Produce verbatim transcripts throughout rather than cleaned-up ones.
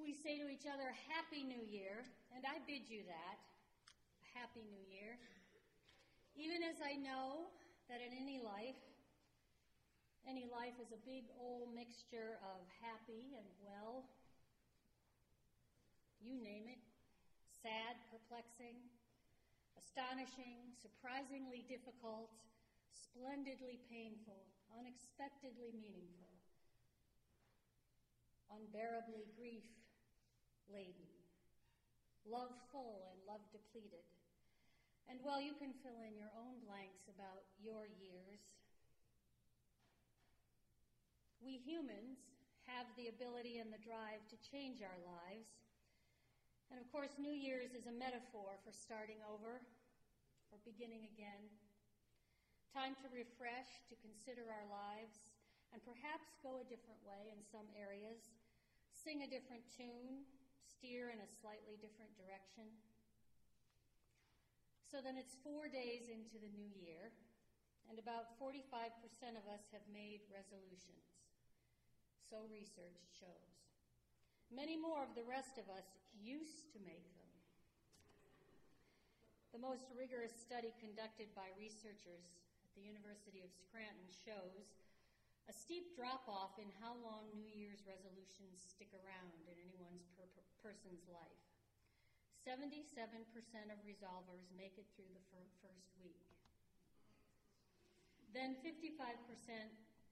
we say to each other, Happy New Year, and I bid you that. Happy New Year. Even as I know that in any life, any life is a big old mixture of happy and well, you name it, sad, perplexing, astonishing, surprisingly difficult, splendidly painful, unexpectedly meaningful, unbearably grief-laden, love-full and love-depleted. And well, you can fill in your own blanks about your years. We humans have the ability and the drive to change our lives. And of course, New Year's is a metaphor for starting over, or beginning again. Time to refresh, to consider our lives, and perhaps go a different way in some areas, sing a different tune, steer in a slightly different direction. So then it's four days into the new year, and about forty-five percent of us have made resolutions. So research shows. Many more of the rest of us used to make them. The most rigorous study conducted by researchers at the University of Scranton shows a steep drop-off in how long New Year's resolutions stick around in anyone's per- person's life. seventy-seven percent of resolvers make it through the fir- first week. Then fifty-five percent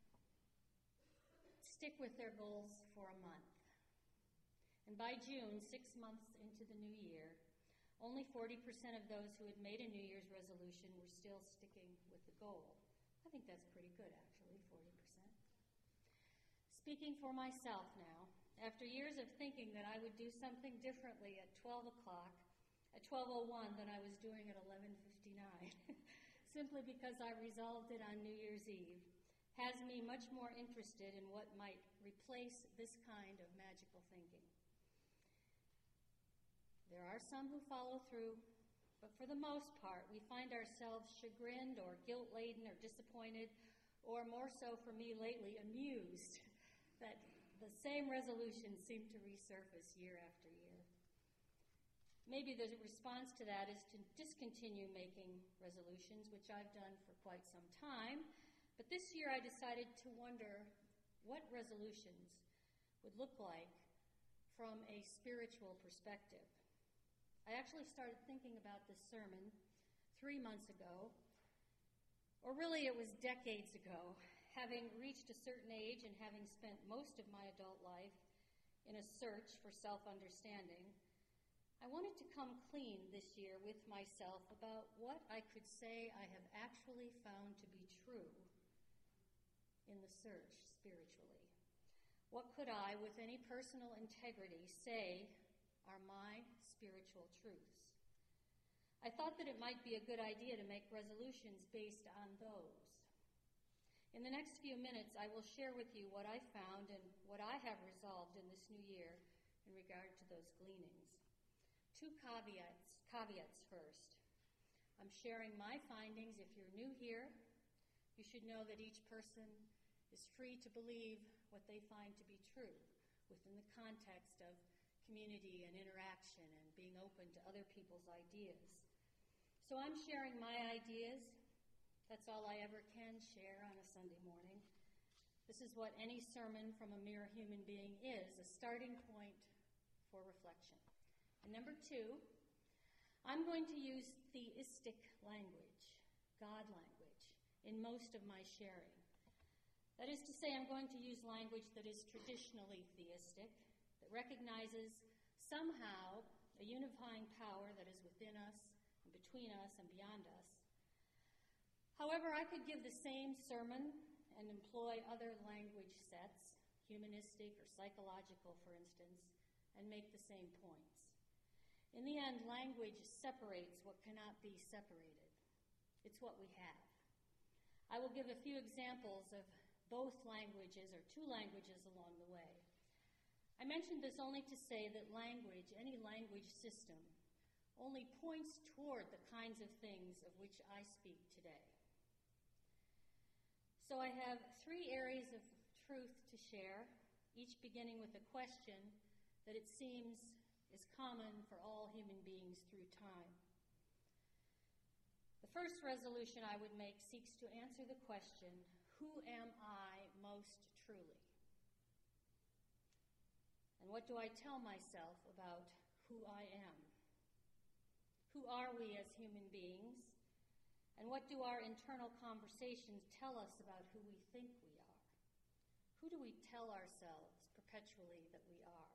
stick with their goals for a month. And by June, six months into the new year, only forty percent of those who had made a New Year's resolution were still sticking with the goal. I think that's pretty good, actually, forty percent. Speaking for myself now, after years of thinking that I would do something differently at twelve o'clock, at twelve oh one than I was doing at eleven fifty-nine, simply because I resolved it on New Year's Eve, has me much more interested in what might replace this kind of magical thinking. There are some who follow through, but for the most part, we find ourselves chagrined or guilt-laden or disappointed, or more so for me lately, amused that the same resolutions seem to resurface year after year. Maybe the response to that is to discontinue making resolutions, which I've done for quite some time, but this year I decided to wonder what resolutions would look like from a spiritual perspective. I actually started thinking about this sermon three months ago, or really it was decades ago, having reached a certain age and having spent most of my adult life in a search for self-understanding. I wanted to come clean this year with myself about what I could say I have actually found to be true in the search spiritually. What could I, with any personal integrity, say are my spiritual truths? I thought that it might be a good idea to make resolutions based on those. In the next few minutes, I will share with you what I found and what I have resolved in this new year in regard to those gleanings. Two caveats, caveats first. I'm sharing my findings. If you're new here, you should know that each person is free to believe what they find to be true within the context of community and interaction and being open to other people's ideas. So I'm sharing my ideas. That's all I ever can share on a Sunday morning. This is what any sermon from a mere human being is, a starting point for reflection. And number two, I'm going to use theistic language, God language, in most of my sharing. That is to say, I'm going to use language that is traditionally theistic, that recognizes somehow a unifying power that is within us and between us and beyond us. However, I could give the same sermon and employ other language sets, humanistic or psychological, for instance, and make the same points. In the end, language separates what cannot be separated. It's what we have. I will give a few examples of both languages or two languages along the way. I mentioned this only to say that language, any language system, only points toward the kinds of things of which I speak today. So I have three areas of truth to share, each beginning with a question that it seems is common for all human beings through time. The first resolution I would make seeks to answer the question, who am I most truly? And what do I tell myself about who I am? Who are we as human beings? And what do our internal conversations tell us about who we think we are? Who do we tell ourselves perpetually that we are?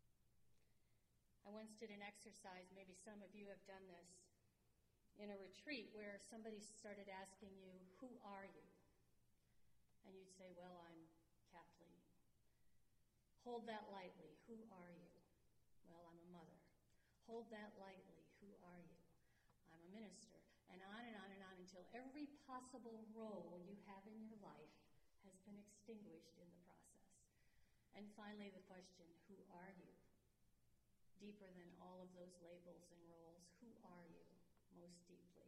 I once did an exercise, maybe some of you have done this, in a retreat where somebody started asking you, who are you? And you'd say, well, I'm Kathleen. Hold that lightly. Who are you? Well, I'm a mother. Hold that lightly. Who are you? I'm a minister. And on and on and on until every possible role you have in your life has been extinguished in the process. And finally, the question, who are you? Deeper than all of those labels and roles, who are you most deeply?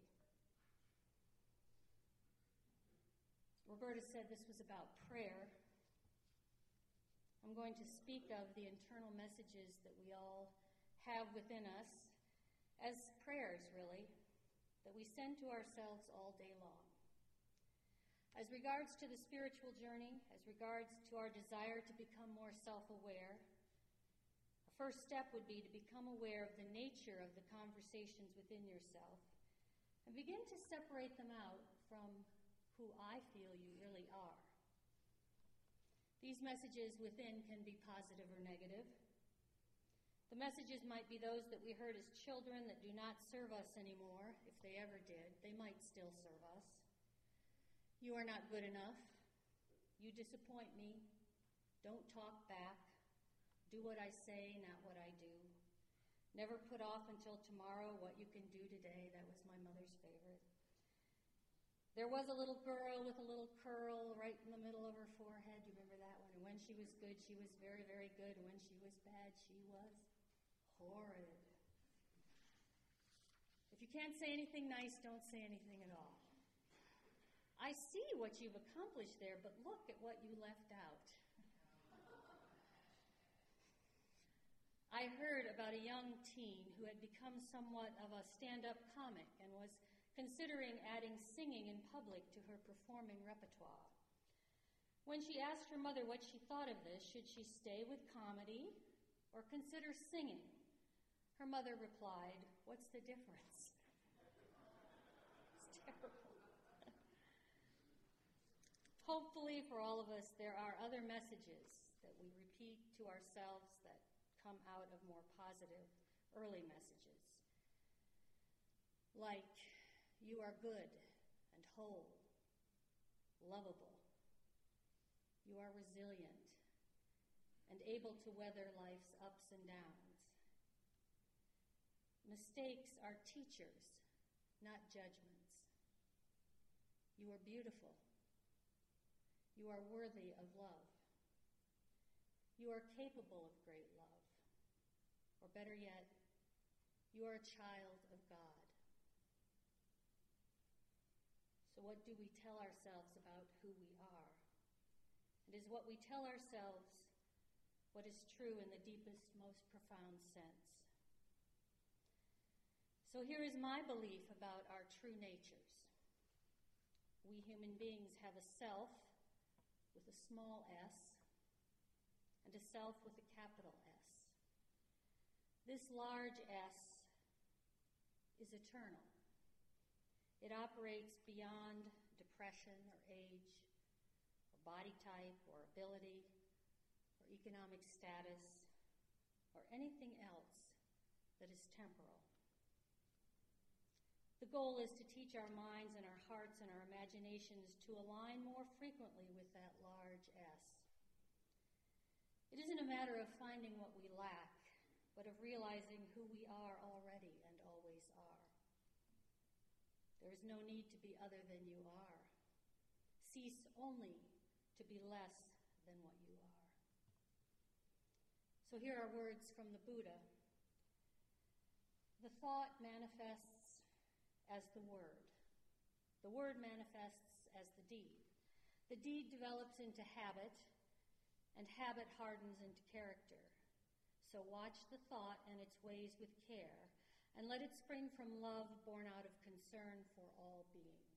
Roberta said this was about prayer. I'm going to speak of the internal messages that we all have within us as prayers, really, that we send to ourselves all day long. As regards to the spiritual journey, as regards to our desire to become more self-aware, a first step would be to become aware of the nature of the conversations within yourself and begin to separate them out from who I feel you really are. These messages within can be positive or negative. The messages might be those that we heard as children that do not serve us anymore. If they ever did, they might still serve us. You are not good enough. You disappoint me. Don't talk back. Do what I say, not what I do. Never put off until tomorrow what you can do today. That was my mother's favorite. There was a little girl with a little curl right in the middle of her forehead. You remember that one? And when she was good, she was very, very good. And when she was bad, she was horrid. If you can't say anything nice, don't say anything at all. I see what you've accomplished there, but look at what you left out. I heard about a young teen who had become somewhat of a stand-up comic and was considering adding singing in public to her performing repertoire. When she asked her mother what she thought of this, should she stay with comedy or consider singing? Her mother replied, "What's the difference?" It's terrible. Hopefully for all of us, there are other messages that we repeat to ourselves that come out of more positive early messages. Like, you are good and whole, lovable. You are resilient and able to weather life's ups and downs. Mistakes are teachers, not judgments. You are beautiful. You are worthy of love. You are capable of great love. Or better yet, you are a child of God. So what do we tell ourselves about who we are? And is what we tell ourselves what is true in the deepest, most profound sense? So here is my belief about our true natures. We human beings have a self with a small s and a self with a capital S. This large S is eternal. It operates beyond depression or age or body type or ability or economic status or anything else that is temporal. The goal is to teach our minds and our hearts and our imaginations to align more frequently with that large S. It isn't a matter of finding what we lack, but of realizing who we are already and always are. There is no need to be other than you are. Cease only to be less than what you are. So here are words from the Buddha. The thought manifests as the word. The word manifests as the deed. The deed develops into habit, and habit hardens into character. So watch the thought and its ways with care, and let it spring from love born out of concern for all beings.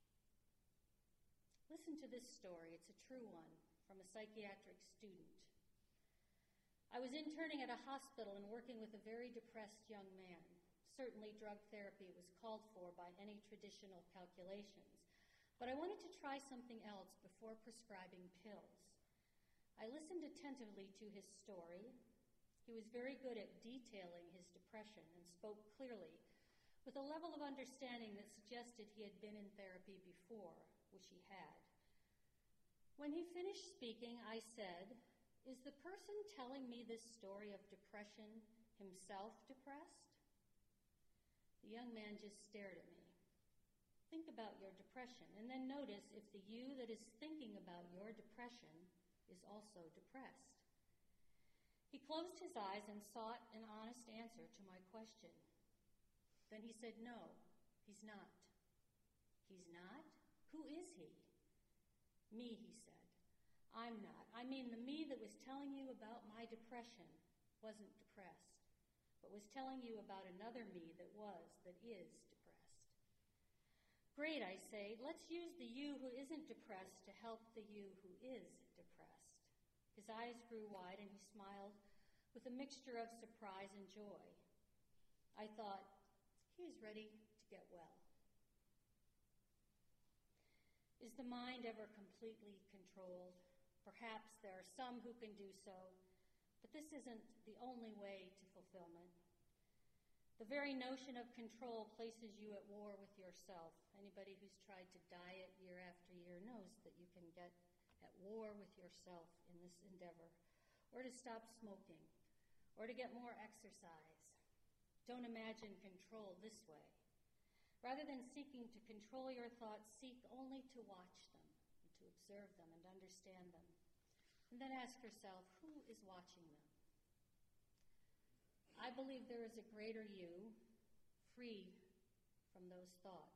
Listen to this story. It's a true one from a psychiatric student. I was interning at a hospital and working with a very depressed young man. Certainly drug therapy was called for by any traditional calculations, but I wanted to try something else before prescribing pills. I listened attentively to his story. He was very good at detailing his depression and spoke clearly, with a level of understanding that suggested he had been in therapy before, which he had. When he finished speaking, I said, "Is the person telling me this story of depression himself depressed?" The young man just stared at me. Think about your depression, and then notice if the you that is thinking about your depression is also depressed. He closed his eyes and sought an honest answer to my question. Then he said, "No, he's not." "He's not? Who is he?" "Me," he said. "I'm not. I mean, the me that was telling you about my depression wasn't depressed, but was telling you about another me that was, that is depressed." Great, I say. Let's use the you who isn't depressed to help the you who is depressed. His eyes grew wide and he smiled with a mixture of surprise and joy. I thought, he is ready to get well. Is the mind ever completely controlled? Perhaps there are some who can do so, but this isn't the only way to fulfillment. The very notion of control places you at war with yourself. Anybody who's tried to diet year after year knows that you can get at war with yourself in this endeavor, or to stop smoking, or to get more exercise. Don't imagine control this way. Rather than seeking to control your thoughts, seek only to watch them, and to observe them and understand them. And then ask yourself, who is watching them? I believe there is a greater you, free from those thoughts.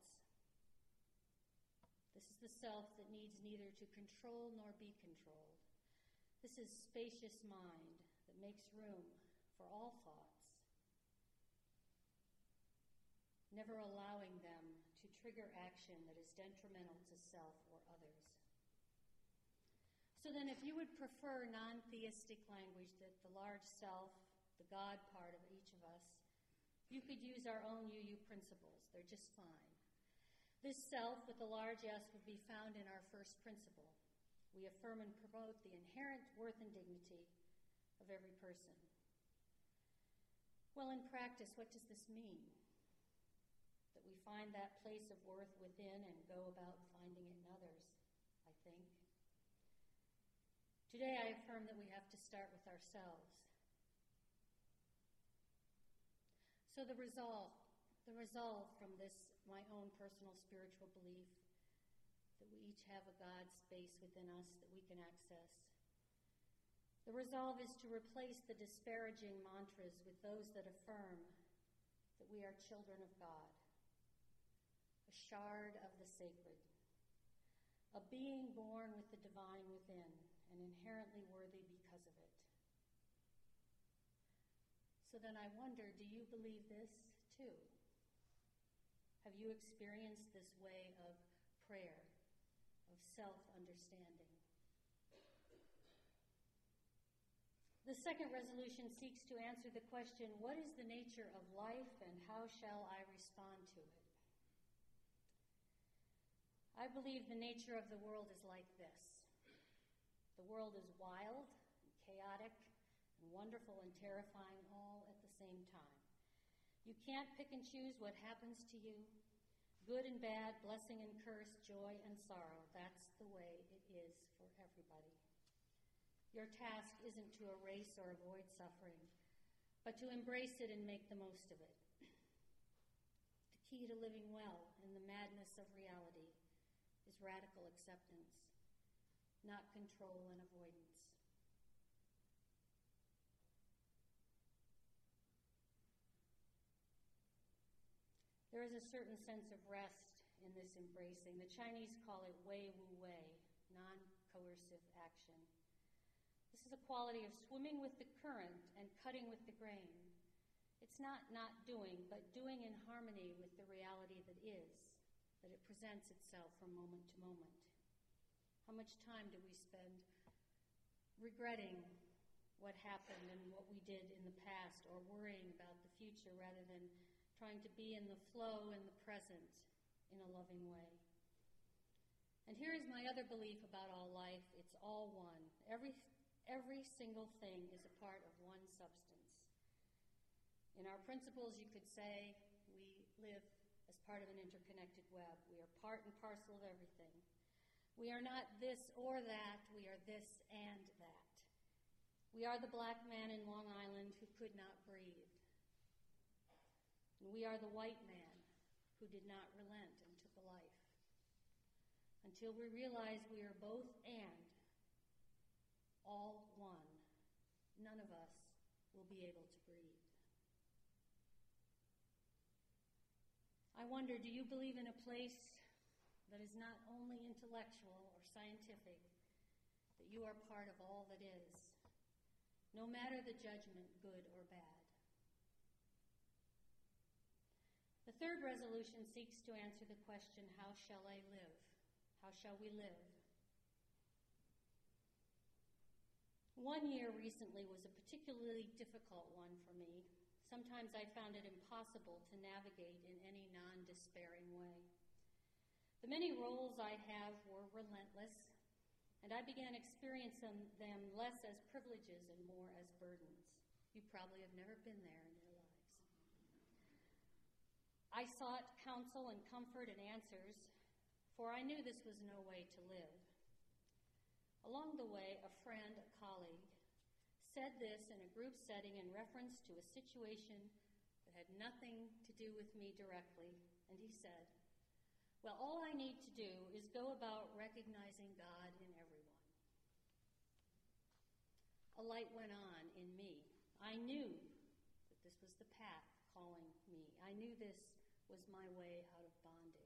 This is the self that needs neither to control nor be controlled. This is spacious mind that makes room for all thoughts, never allowing them to trigger action that is detrimental to self or others. So then if you would prefer non-theistic language, that the large self, the God part of each of us, you could use our own U U principles. They're just fine. This self with the large S would be found in our first principle. We affirm and promote the inherent worth and dignity of every person. Well, in practice, what does this mean? That we find that place of worth within and go about finding it in others, I think. Today I affirm that we have to start with ourselves. So the resolve, the resolve from this, my own personal spiritual belief, that we each have a God space within us that we can access. The resolve is to replace the disparaging mantras with those that affirm that we are children of God, a shard of the sacred, a being born with the divine within and inherently worthy because of it. So then I wonder, do you believe this too? Have you experienced this way of prayer, of self-understanding? The second resolution seeks to answer the question, what is the nature of life and how shall I respond to it? I believe the nature of the world is like this. The world is wild, and chaotic, and wonderful and terrifying all at the same time. You can't pick and choose what happens to you. Good and bad, blessing and curse, joy and sorrow. That's the way it is for everybody. Your task isn't to erase or avoid suffering, but to embrace it and make the most of it. The key to living well in the madness of reality is radical acceptance, not control and avoidance. There is a certain sense of rest in this embracing. The Chinese call it wei wu wei, non-coercive action. This This is a quality of swimming with the current and cutting with the grain. It's not not doing, but doing in harmony with the reality that is, that it presents itself from moment to moment. How much time do we spend regretting what happened and what we did in the past, or worrying about the future rather than trying to be in the flow and the present in a loving way? And here is my other belief about all life. It's all one. Every, every single thing is a part of one substance. In our principles, you could say we live as part of an interconnected web. We are part and parcel of everything. We are not this or that. We are this and that. We are the black man in Long Island who could not breathe. And we are the white man who did not relent and took a life. Until we realize we are both and all one, none of us will be able to breathe. I wonder, do you believe in a place that is not only intellectual or scientific, that you are part of all that is, no matter the judgment, good or bad? The third resolution seeks to answer the question, how shall I live? How shall we live? One year recently was a particularly difficult one for me. Sometimes I found it impossible to navigate in any non-despairing way. The many roles I have were relentless, and I began experiencing them less as privileges and more as burdens. You probably have never been there in your lives. I sought counsel and comfort and answers, for I knew this was no way to live. Along the way, a friend, a colleague, said this in a group setting in reference to a situation that had nothing to do with me directly, and he said, well, all I need to do is go about recognizing God in everyone. A light went on in me. I knew that this was the path calling me. I knew this was my way out of bondage.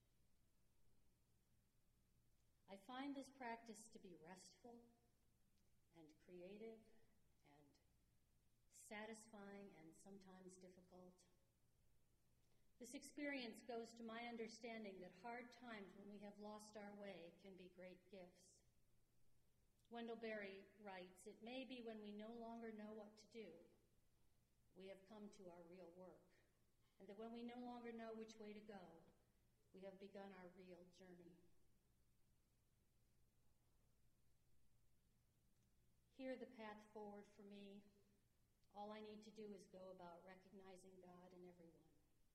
I find this practice to be restful and creative and satisfying and sometimes difficult. This experience goes to my understanding that hard times when we have lost our way can be great gifts. Wendell Berry writes, it may be when we no longer know what to do, we have come to our real work, and that when we no longer know which way to go, we have begun our real journey. Here, the path forward for me, all I need to do is go about recognizing God in everyone.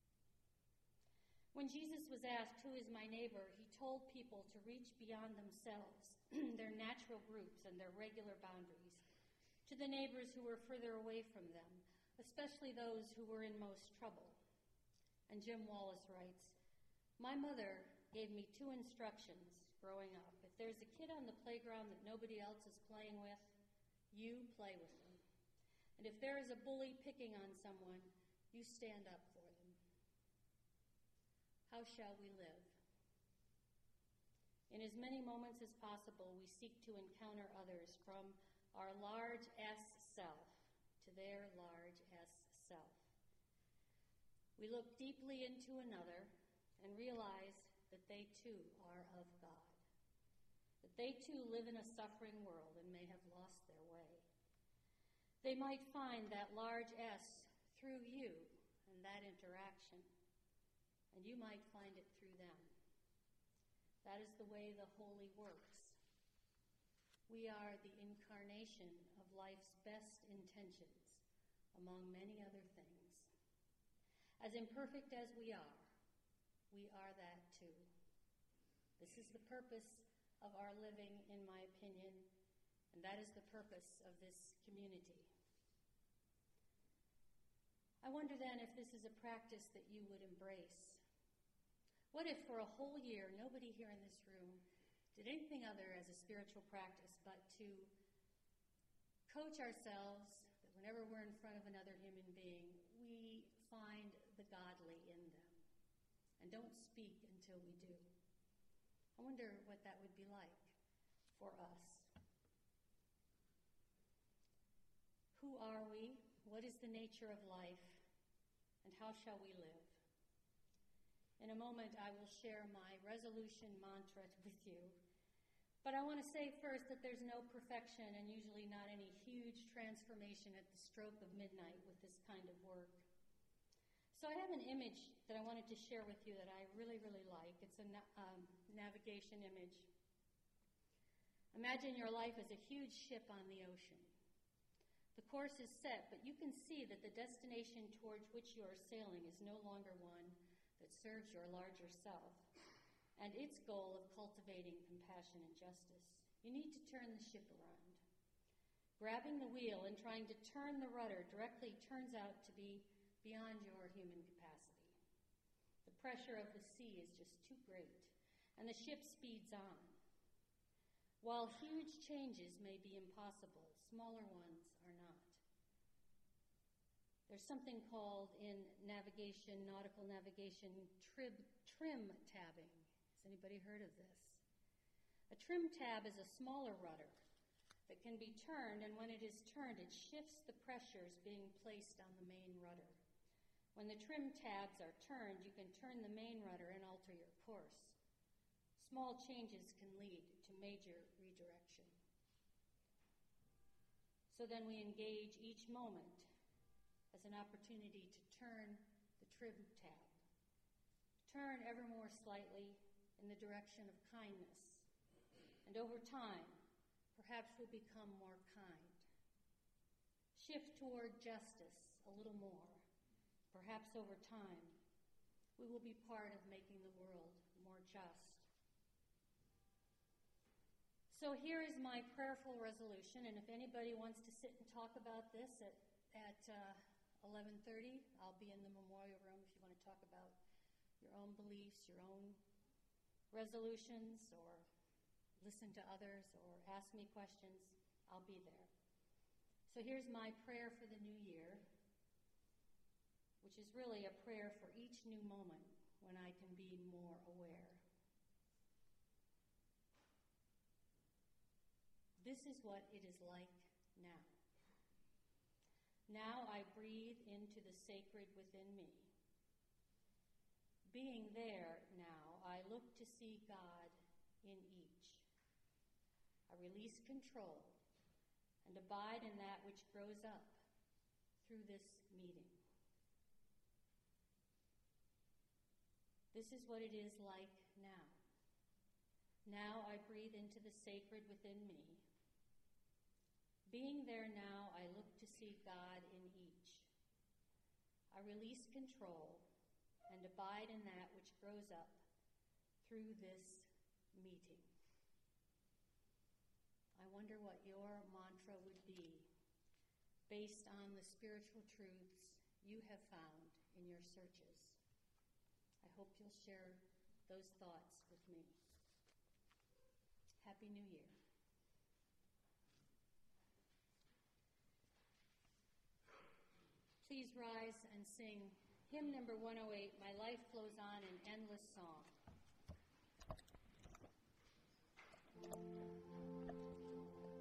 When Jesus was asked, who is my neighbor, he told people to reach beyond themselves, their natural groups and their regular boundaries, to the neighbors who were further away from them, especially those who were in most trouble. And Jim Wallace writes, my mother gave me two instructions growing up. If there's a kid on the playground that nobody else is playing with, you play with them. And if there is a bully picking on someone, you stand up for them. How shall we live? In as many moments as possible, we seek to encounter others from our large S self to their large S self. We look deeply into another and realize that they too are of God, that they too live in a suffering world and may have lost their way. They might find that large S through you and that interaction, and you might find it through them. That is the way the holy works. We are the incarnation of life's best intentions, among many other things. As imperfect as we are, we are that too. This is the purpose of our living, in my opinion, and that is the purpose of this community. I wonder then if this is a practice that you would embrace. What if for a whole year nobody here in this room did anything other as a spiritual practice but to coach ourselves that whenever we're in front of another human being, we find the godly in them and don't speak until we do? I wonder what that would be like for us. What is the nature of life? And how shall we live? In a moment, I will share my resolution mantra with you. But I want to say first that there's no perfection and usually not any huge transformation at the stroke of midnight with this kind of work. So I have an image that I wanted to share with you that I really, really like. It's a na- um, navigation image. Imagine your life as a huge ship on the ocean. The course is set, but you can see that the destination towards which you are sailing is no longer one that serves your larger self and its goal of cultivating compassion and justice. You need to turn the ship around. Grabbing the wheel and trying to turn the rudder directly turns out to be beyond your human capacity. The pressure of the sea is just too great, and the ship speeds on. While huge changes may be impossible, smaller ones are not. There's something called in navigation, nautical navigation, trib, trim tabbing. Has anybody heard of this? A trim tab is a smaller rudder that can be turned, and when it is turned, it shifts the pressures being placed on the main rudder. When the trim tabs are turned, you can turn the main rudder and alter your course. Small changes can lead to major redirection. So then we engage each moment as an opportunity to turn the trim tab. Turn ever more slightly in the direction of kindness. And over time, perhaps we'll become more kind. Shift toward justice a little more. Perhaps over time, we will be part of making the world more just. So here is my prayerful resolution, and if anybody wants to sit and talk about this at, at uh, eleven thirty, I'll be in the memorial room if you want to talk about your own beliefs, your own resolutions, or listen to others, or ask me questions. I'll be there. So here's my prayer for the new year, which is really a prayer for each new moment when I can be more aware. This is what it is like now. Now I breathe into the sacred within me. Being there now, I look to see God in each. I release control and abide in that which grows up through this meeting. This is what it is like now. Now I breathe into the sacred within me. Being there now, I look to see God in each. I release control and abide in that which grows up through this meeting. I wonder what your mantra would be based on the spiritual truths you have found in your searches. I hope you'll share those thoughts with me. Happy New Year. Please rise and sing hymn number one oh eight, My Life Flows On in Endless Song.